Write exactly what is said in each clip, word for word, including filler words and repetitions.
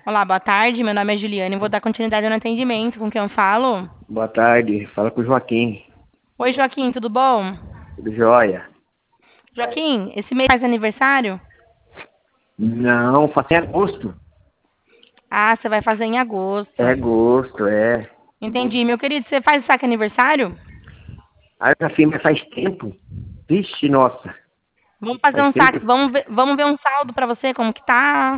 Olá, boa tarde. Meu nome é Juliane. Vou dar continuidade no atendimento. Com quem eu falo? Boa tarde, fala com o Joaquim. Oi, Joaquim, tudo bom? Tudo jóia? Joaquim, esse mês faz aniversário? Não, faz em agosto. Ah, você vai fazer em É agosto. agosto, é. Entendi. Meu querido, você faz saque aniversário? Aí a firma faz tempo. Vixe, nossa. Vamos fazer Faz um tempo. saque. Vamos ver, vamos ver um saldo pra você, como que tá?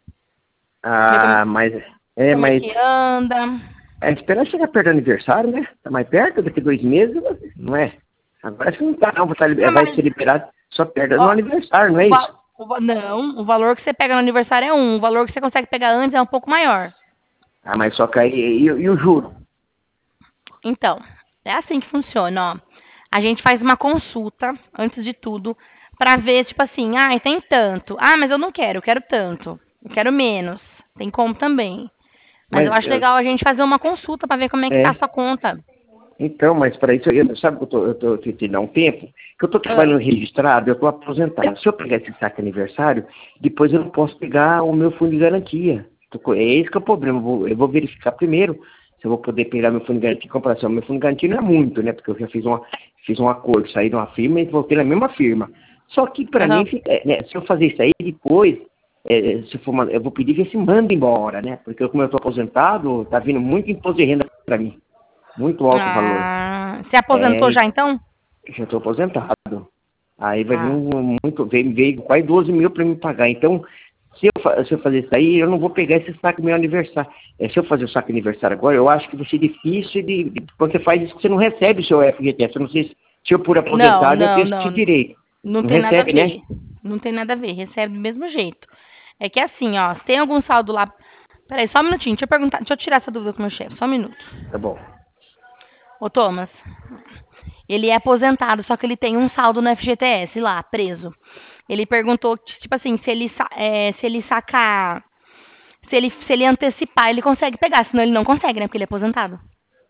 Ver como, Ah, mas. É, como é mas. que anda. É esperar chegar perto do aniversário, né? Tá mais perto, daqui dois meses, não é? Agora acho que não tá, não. Vai, tá, Não, vai ser mas, liberado só perto no ó, aniversário, não o é va- isso? o va- não, o valor que você pega no aniversário é um. O valor que você consegue pegar antes é um pouco maior. Ah, mas só que aí. E, e o juro? Então, é assim que funciona, ó. A gente faz uma consulta, antes de tudo, pra ver, tipo assim, ah, tem tanto. Ah, mas eu não quero, eu quero tanto. Eu quero menos. Tem como também. Mas Mas. eu acho legal a gente fazer uma consulta pra ver como é que tá a É. sua conta. Então, mas para isso, eu, sabe que eu tô, eu tô te te dar um tempo, que eu estou Ah, trabalhando registrado, eu estou aposentado. Se eu pegar esse saque aniversário, depois eu não posso pegar o meu fundo de garantia. Tô co- É esse que é o problema. Eu vou, eu vou verificar primeiro se eu vou poder pegar meu fundo de garantia em comparação. Meu fundo de garantia não é muito, né? Porque eu já fiz, uma, fiz um acordo, saí de uma firma e voltei na mesma firma. Só que para mim, aham. fica- é, né, se eu fazer isso aí depois, é, se for uma- eu vou pedir que esse manda embora, né? Porque eu, como eu estou aposentado, tá vindo muito imposto de renda para mim. Muito alto o valor. Ah, você aposentou É, já então? já estou aposentado. Aí vai vir Ah, um, muito, veio, veio quase doze mil para me pagar. Então, se eu, fa- se eu fazer isso aí, eu não vou pegar esse saque meu aniversário. É, se eu fazer o saque aniversário agora, eu acho que vai ser difícil de, de- quando você faz isso, você não recebe o seu F G T S. Eu não sei se, se eu por não, aposentado eu não, tenho esse não. direito. Não Não tem nada a recebe, né? ver. Não tem nada a ver. Recebe do mesmo jeito. É que assim, ó, se tem algum saldo lá. Peraí, só um minutinho. Deixa eu perguntar. Deixa eu tirar essa dúvida com o meu chefe. Só um minuto. Tá bom. Ô, Thomas, ele é aposentado, só que ele tem um saldo no F G T S lá, preso. Ele perguntou, tipo assim, se ele, sa- é, se ele sacar, se ele, se ele antecipar, ele consegue pegar, senão ele não consegue, né? Porque ele é aposentado.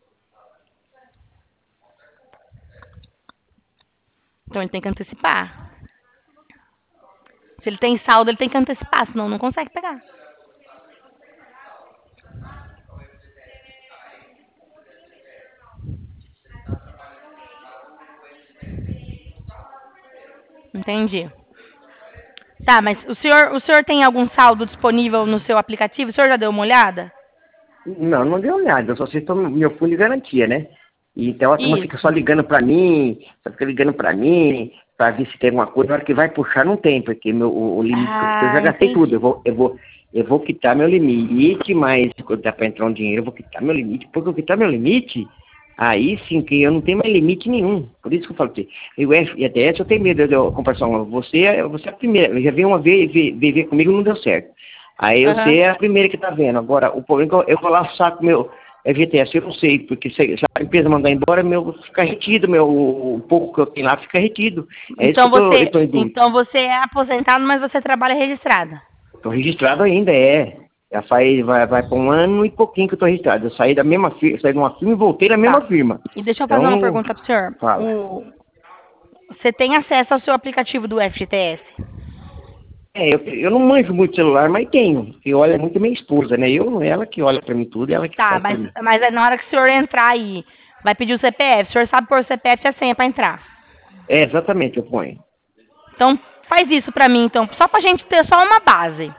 Então ele tem que antecipar. Se ele tem saldo, ele tem que antecipar, senão não consegue pegar. Entendi. Tá, mas o senhor, o senhor tem algum saldo disponível no seu aplicativo? O senhor já deu uma olhada? Não, não deu nada. Eu só sei que meu fundo de garantia, né? E então a turma fica só Isso. ligando pra mim, só fica ligando pra mim, pra ver se tem alguma coisa. Na hora que vai puxar, não tem, porque meu, o, o limite que eu, eu já Ah, gastei tudo. Eu entendi. vou, eu vou, eu vou quitar meu limite, mas quando dá pra entrar um dinheiro, eu vou quitar meu limite. Porque eu quitar meu limite, aí sim que eu não tenho mais limite nenhum. Por isso que eu falo pra você. E o F G T S eu tenho medo de eu comparação. Você, é- você é a primeira. Eu já vi uma vez, ver, ver comigo não deu certo. Aí Aham. você é a primeira que tá vendo. Agora, o problema é que eu, eu vou lá, saco meu F G T S, eu não sei, porque se, se a empresa mandar embora, meu fica retido, meu, o pouco que eu tenho lá fica retido. É isso que Então eu tô, eu você, tô em dúvida. então você é aposentado, mas você trabalha registrado. Tô registrado ainda, é. Já faz, vai, vai para um ano e pouquinho que eu tô registrado. Eu saí da mesma firma, saí de uma firma e voltei na mesma Tá. firma. E deixa eu fazer uma Então, pergunta pro senhor. fala. O, você tem acesso ao seu aplicativo do F G T S? É, eu, eu não manjo muito celular, mas tenho. E olha muito minha esposa, né? Eu, ela que olha pra mim tudo, ela que Tá, faz pra mas, mim. mas é na hora que o senhor entrar aí, vai pedir o C P F. O senhor sabe pôr o C P F e a senha pra entrar. É, exatamente, eu ponho. Então, faz isso pra mim, então, só pra gente ter só uma base.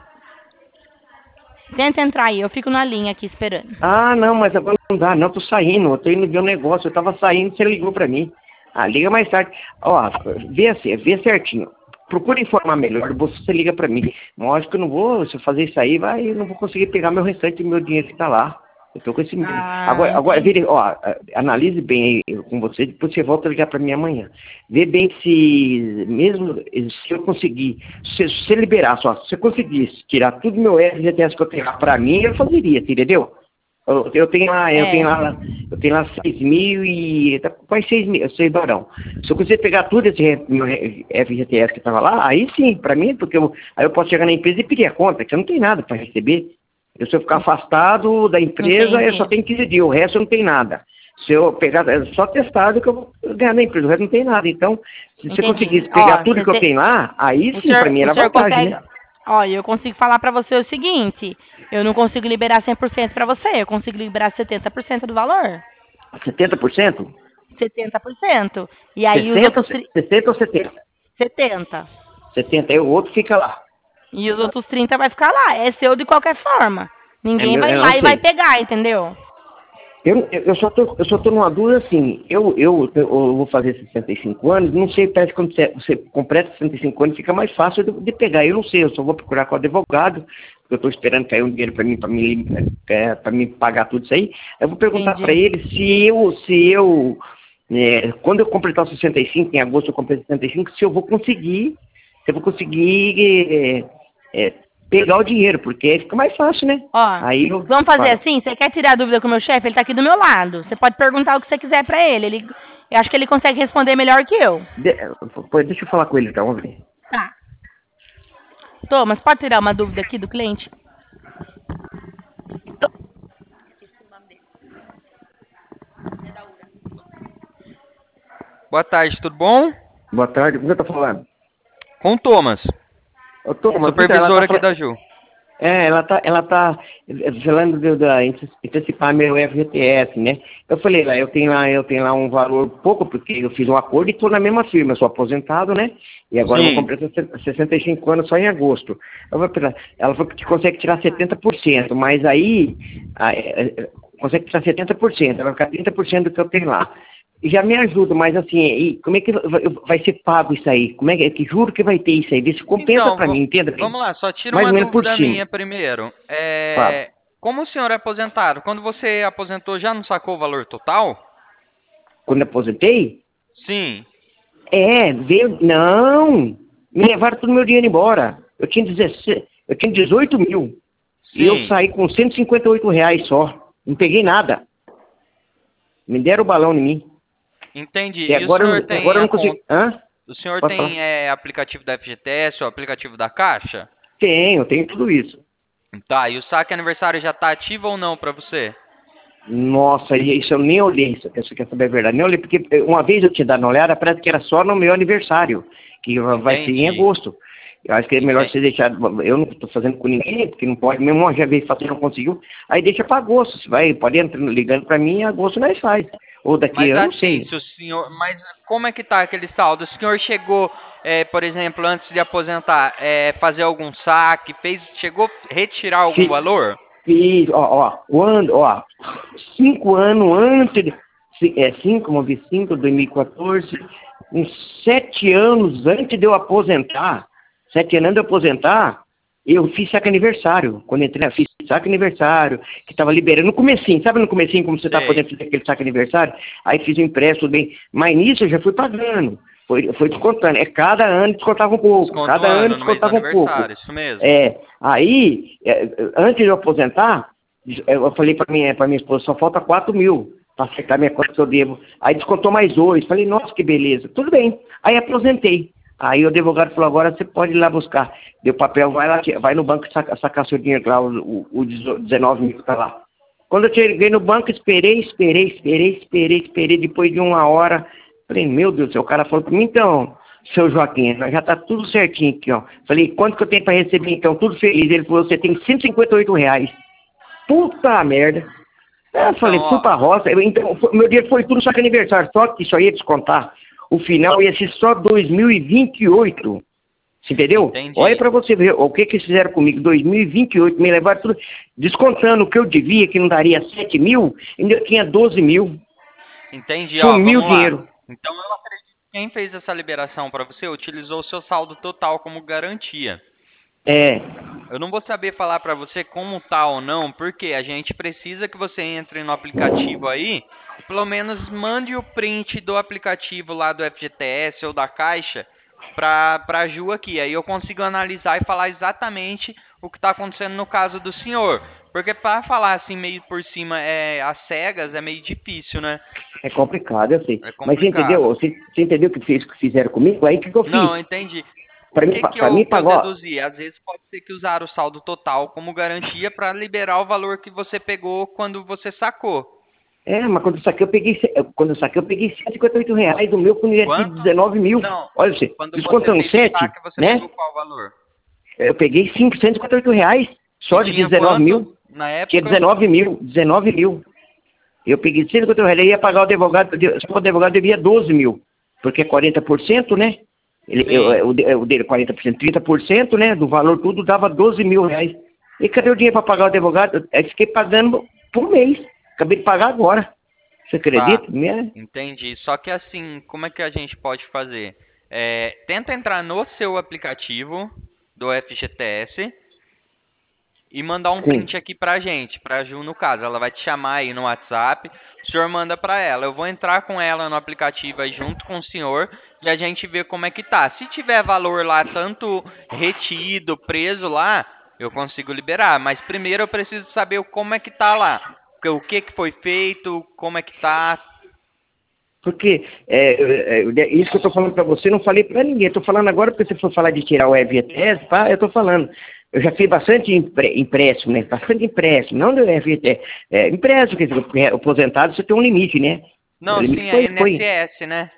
Tenta entrar aí, eu fico na linha aqui esperando. Ah, não, mas agora não dá, não, tô saindo, eu tô indo ver um negócio, eu tava saindo, você ligou pra mim. Ah, liga mais tarde. Ó, vê assim, vê certinho. Procura informar melhor, você liga pra mim. Lógico que eu não vou, se eu fazer isso aí, vai, eu não vou conseguir pegar meu restante do meu dinheiro que tá lá. Eu tô com esse medo. Ah, Agora, agora entendi. vire, ó, analise bem aí com você, depois você volta a ligar pra mim amanhã. Vê bem se, mesmo se eu conseguir, se você liberar só, se eu conseguisse tirar tudo meu F G T S que eu tenho lá pra mim, eu fazeria, entendeu? Eu, eu tenho lá, eu tenho É, lá, eu tenho lá seis mil e. Tá, quase seis mil, seis barão. Se eu conseguir pegar tudo esse re- meu re- F G T S que estava lá, aí sim, para mim, porque eu, aí eu posso chegar na empresa e pedir a conta, que eu não tenho nada para receber. Eu, se eu ficar afastado da empresa, eu só entendi. tenho quinze dias, o resto eu não tenho nada. Se eu pegar, é só testado que eu vou ganhar na empresa, o resto não tem nada. Então, se você Entendi. conseguisse pegar Ó, tudo você que eu te- tenho lá, aí o sim, para senhor, mim o era senhor vantagem, consegue. né? Olha, eu consigo falar pra você o seguinte, eu não consigo liberar cem por cento pra você, eu consigo liberar setenta por cento do valor. setenta por cento? setenta por cento. E aí os sessenta, outros... tri- sessenta ou setenta? setenta. setenta, aí o outro fica lá. E os outros trinta vai ficar lá. É seu de qualquer forma. É Ninguém meu, vai eu lá não e vai sei. pegar, entendeu? Eu, eu, eu só tô, eu só tô numa dúvida assim, eu, eu, eu vou fazer sessenta e cinco anos, não sei, parece que quando você, você completa sessenta e cinco anos fica mais fácil de, de pegar, eu não sei, eu só vou procurar com o advogado, porque eu estou esperando cair um dinheiro para mim, para mim, é, para mim pagar tudo isso aí, eu vou perguntar para Entendi. ele se eu, se eu, é, quando eu completar os sessenta e cinco, em agosto eu completo sessenta e cinco, se eu vou conseguir, se eu vou conseguir é, é, pegar o dinheiro, porque aí fica mais fácil, né? Ó, Aí eu vamos fazer falo, assim? Você quer tirar a dúvida com o meu chefe? Ele tá aqui do meu lado. Você pode perguntar o que você quiser pra ele. Ele, eu acho que ele consegue responder melhor que eu. de, pô, deixa eu falar com ele então, vamos ver. Tá. Thomas, pode tirar uma dúvida aqui do cliente? Boa tarde, tudo bom? Boa tarde, como você tá falando? Com o Thomas, Ô, Thomas, então, ela supervisor tá aqui falando... da Ju. É, ela tá, ela tá falando de, da antecipar meu F G T S, né? Eu falei lá, eu tenho lá, eu tenho lá um valor pouco, porque eu fiz um acordo e estou na mesma firma, eu sou aposentado, né? E agora eu vou Sim. completar sessenta e cinco anos só em agosto. Eu vou pegar, ela falou que consegue tirar setenta por cento, mas aí a, é, é, consegue tirar setenta por cento, vai ficar trinta por cento do que eu tenho lá. E já me ajuda, mas assim, e como é que vai, vai ser pago isso aí? Como é que, que juro que vai ter isso aí? Vê se compensa Então, para va- mim, entenda bem? vamos lá, só tira Mais uma ou menos por dúvida cima. minha primeiro. Fala. É, como o senhor é aposentado, quando você aposentou já não sacou o valor total? Quando eu aposentei, Sim. é, veio, não, me levaram todo o meu dinheiro embora. Eu tinha dezesseis, eu tinha dezoito mil. E eu Sim. saí com cento e cinquenta e oito reais só. Não peguei nada. Me deram o balão em mim. Entendi. E E o agora, eu senhor não- agora tem eu a não consigo. conta, Hã? o senhor Pode falar? tem é, aplicativo da F G T S ou aplicativo da Caixa? Tenho, tenho tudo isso. Tá, e o saque aniversário já tá ativo ou não pra você? Nossa, e isso eu nem olhei, se você quer saber a verdade. Nem olhei, porque uma vez eu tinha dado uma olhada, parece que era só no meu aniversário, que vai ser em Entendi. agosto. Eu acho que é melhor Entendi. você deixar. Eu não estou fazendo com ninguém, porque não pode, mesmo uma vez fazer não conseguiu, aí deixa para agosto. Você vai, pode entrar ligando para mim, em agosto nós faz. Ou daqui, Mas eu não assim, sei. se o senhor, mas como é que tá aquele saldo? O senhor chegou, é, por exemplo, antes de aposentar, é, fazer algum saque, fez, chegou a retirar algum Fi- valor? Fiz, ó, ó, quando, ó, cinco anos antes, de, ci- é, cinco, vamos ver, cinco, dois mil e quatorze, uns sete anos antes de eu aposentar, sete anos antes de eu aposentar, eu fiz saque aniversário. Quando entrei, eu fiz saque aniversário, que estava liberando no comecinho, sabe no comecinho como você está Sei. podendo fazer aquele saque aniversário? Aí fiz o empréstimo, tudo bem. Mas nisso eu já fui pagando, foi, foi descontando. É cada ano descontava um pouco, Desconto cada ano ano no mês do descontava um pouco. aniversário, isso mesmo. É, aí, é, antes de eu aposentar, eu falei para minha, pra minha esposa, só falta quatro mil para acertar minha conta que eu devo. Aí descontou mais dois. Falei, nossa, que beleza. Tudo bem. Aí aposentei. Aí o advogado falou, agora você pode ir lá buscar. Deu papel, vai lá, vai no banco sacar, sacar seu dinheiro lá, o, o, o dezenove mil que tá lá. Quando eu cheguei no banco, esperei, esperei, esperei, esperei, esperei. Depois de uma hora, falei, meu Deus do céu, o cara falou para mim, então, seu Joaquim, já tá tudo certinho aqui, ó. Falei, quanto que eu tenho para receber então? Tudo feliz. Ele falou, você tem cento e cinquenta e oito reais. Puta merda. Eu falei, Então, fui ó, pra roça, eu, então, foi- meu dinheiro foi tudo só que aniversário, só que isso aí ia descontar. O final ia ser só dois mil e vinte e oito. Você entendeu? entendi. Olha pra você ver o que que eles fizeram comigo. dois mil e vinte e oito, me levaram tudo, descontando o que eu devia, que não daria sete mil, ainda eu tinha doze mil. Entendi, ó, Sumiu o vamos lá. dinheiro. Então eu acredito que quem fez essa liberação para você utilizou o seu saldo total como garantia. É, Eu não vou saber falar para você como tá ou não, porque a gente precisa que você entre no aplicativo aí e pelo menos mande o print do aplicativo lá do F G T S ou da Caixa para para a Ju aqui. Aí eu consigo analisar e falar exatamente o que está acontecendo no caso do senhor. Porque para falar assim meio por cima, é, às cegas, é meio difícil, né? é complicado, eu sei. É Mas você entendeu? complicado. Você, você entendeu o que, fez, que fizeram comigo? Aí o que, que eu fiz? Não, entendi. Pra O mim, que pa- que pra eu, mim que eu pagou. deduzi? Às vezes pode ser que usaram o saldo total como garantia para liberar o valor que você pegou quando você sacou. É, mas quando eu saquei, eu peguei, ce- quando eu saquei, eu peguei cento e cinquenta e oito reais do meu funerário de Quanto? dezenove mil. Não. Olha você, Quando você descontando fez o sete, saque, você né? pegou qual valor? Eu peguei cento e cinquenta e oito reais, só de Tinha dezenove quanto mil. na época? Tinha dezenove mil, dezenove mil. Eu peguei cento e cinquenta reais, ele ia pagar o advogado, só o advogado devia doze mil, porque é quarenta por cento, né? Ele, eu, o, de- o dele quarenta por cento, trinta por cento, né? Do valor tudo dava doze mil reais. E cadê o dinheiro para pagar o advogado? Eu fiquei pagando por mês. Acabei de pagar agora. Você Tá, acredita? Minha... entendi. Só que assim, como é que a gente pode fazer? É, tenta entrar no seu aplicativo do F G T S e mandar um Sim. print aqui pra gente, pra Ju no caso. Ela vai te chamar aí no WhatsApp, o senhor manda pra ela. Eu vou entrar com ela no aplicativo aí junto com o senhor e a gente vê como é que tá. Se tiver valor lá tanto retido, preso lá, eu consigo liberar. Mas primeiro eu preciso saber o- como é que tá lá. O que que foi feito, como é que tá. Porque é, é, é, isso que eu estou falando para você, não falei para ninguém. Estou falando agora porque você for falar de tirar o F G T S, pá, eu estou falando. Eu já fiz bastante empre- empréstimo, né? Bastante empréstimo, não do F G T S. É, empréstimo, quer dizer, porque aposentado você tem um limite, né? O Não, limite sim, é foi, foi. I N S S, né?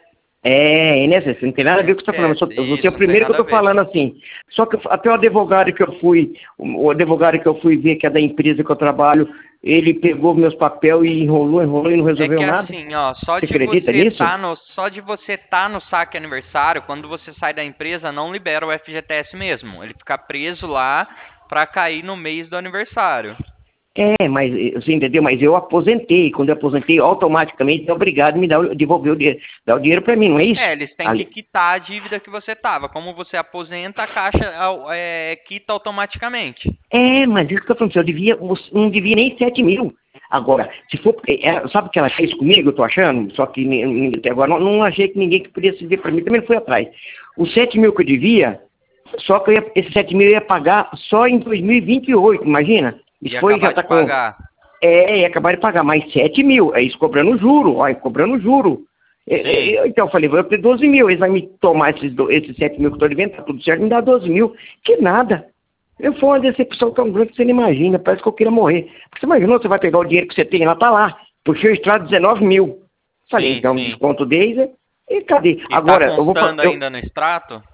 É, Inês, você não tem nada a ver com o que você está falando. Eu I N S S, sou- Você é o isso, não tem primeiro que eu nada a estou ver. falando assim. Só que até o advogado que eu fui, o advogado que eu fui ver, que é da empresa que eu trabalho, ele pegou meus papéis e enrolou, enrolou e não É resolveu que nada. assim, ó, só Você de acredita você nisso? tá no, só de você tá no saque aniversário, quando você sai da empresa, não libera o F G T S mesmo. Ele fica preso lá pra cair no mês do aniversário. É, mas eh, você entendeu? Mas eu aposentei. Quando eu aposentei, automaticamente é obrigado a me dar, o- devolver o dinheiro, dar o dinheiro para mim, não é isso? É, eles têm Ali- que quitar a dívida que você tava. Como você aposenta, a caixa é, quita automaticamente. É, mas isso que eu tô falando, eu devia, não devia nem sete mil. Agora, se for, é, é, sabe o que ela fez comigo, eu tô achando? Só que ni- ni- até agora não, não achei que ninguém que podia se ver para mim, também não fui atrás. Os sete mil que eu devia, só que eu ia, esses sete mil eu ia pagar só em dois mil e vinte e oito, imagina? Isso E foi, acabar já tá de com... pagar. É, ia acabar de pagar mais sete mil, é isso cobrando juro, ó, cobrando juro. É, Sim. é, então eu falei, vou ter doze mil, eles vão me tomar esses, do- esses sete mil que eu estou devendo, tá tudo certo, me dá doze mil, que nada. Eu foi uma decepção tão grande que você não imagina, parece que eu queria morrer. Porque você imaginou, você vai pegar o dinheiro que você tem lá, tá lá, puxei o extrato dezenove mil. Falei, Sim, então, sim. desconto deles, e cadê? E Agora, tá eu vou falar... constando eu- ainda no extrato?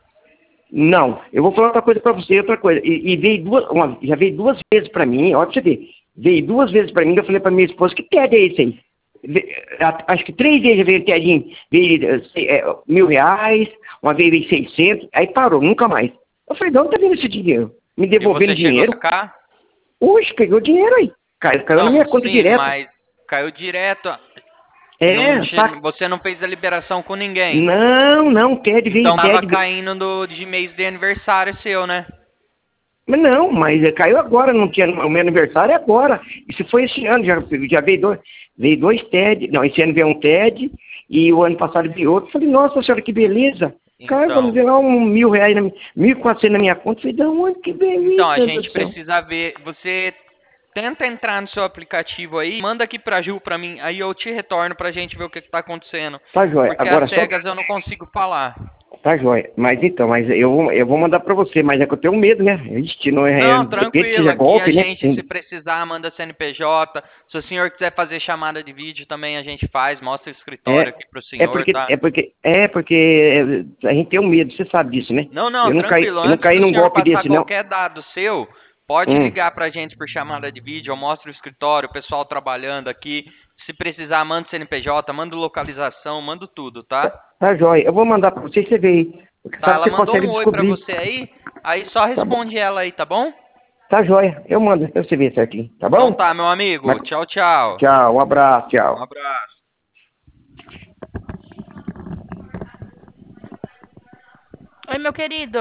Não, eu vou falar outra coisa pra você, outra coisa. E, e veio duas, uma- já veio duas vezes pra mim, ó, pra você ver. Veio duas vezes pra mim, eu falei pra minha esposa, que TED é esse aí? Ve- a- Acho que três vezes já veio TEDinho, veio eh, se- eh, mil reais, uma vez veio seiscentos, aí parou, nunca mais. Eu falei, de onde tá vindo esse dinheiro? Me E devolvendo você chegou a dinheiro? sacar? Oxe, peguei o dinheiro aí. Caiu, caiu na Não, minha conta sim, direto. mas caiu direto. Não, É, che- saca? você não fez a liberação com ninguém. Não, não, TED veio Então tava TED. caindo do, de mês de aniversário seu, né? Mas não, mas eh, caiu agora, não tinha, o meu aniversário é agora. Isso foi esse ano, já, já veio, dois, veio dois TED, não, esse ano veio um TED e o ano passado veio outro. Falei, nossa senhora, que beleza. Caiu, vamos Então, ver lá, um mil reais, na, minha- mil e quatrocentos na minha conta. Falei, da onde, que beleza, então a meu Deus gente do céu. precisa ver. Você tenta entrar no seu aplicativo aí, manda aqui pra Ju, pra mim, aí eu te retorno pra gente ver o que, que tá acontecendo. Tá jóia, Porque agora as só, cegas eu não consigo falar. tá jóia. Mas então, mas eu, vou- eu vou mandar pra você, mas é que eu tenho medo, né? Ixi, não é, Não, é, depende que tranquilo. seja Aqui a golpe, né? gente, se precisar, manda C N P J. Se o senhor quiser fazer chamada de vídeo, também a gente faz. Mostra o escritório É, aqui pro é senhor, porque, tá? é porque, é porque é, a gente tem um medo, você sabe disso, né? Não, não, Eu não caí, tranquilo. eu não Antes caí do num senhor golpe passar desse, não. qualquer dado seu, pode Hum. ligar pra gente por chamada de vídeo. Eu mostro o escritório, o pessoal trabalhando aqui. Se precisar, manda o C N P J, manda localização, manda tudo, tá? Tá jóia. Eu vou mandar pra você e você vê aí. Porque Tá, sabe ela que você mandou consegue um oi pra descobrir. você aí, aí só Tá bom. responde ela aí, tá bom? Tá jóia. Eu mando pra você ver certinho. Tá Então bom? tá, meu amigo. Mas- Tchau, tchau. Tchau. Um abraço. Um Tchau. abraço. Oi, meu querido.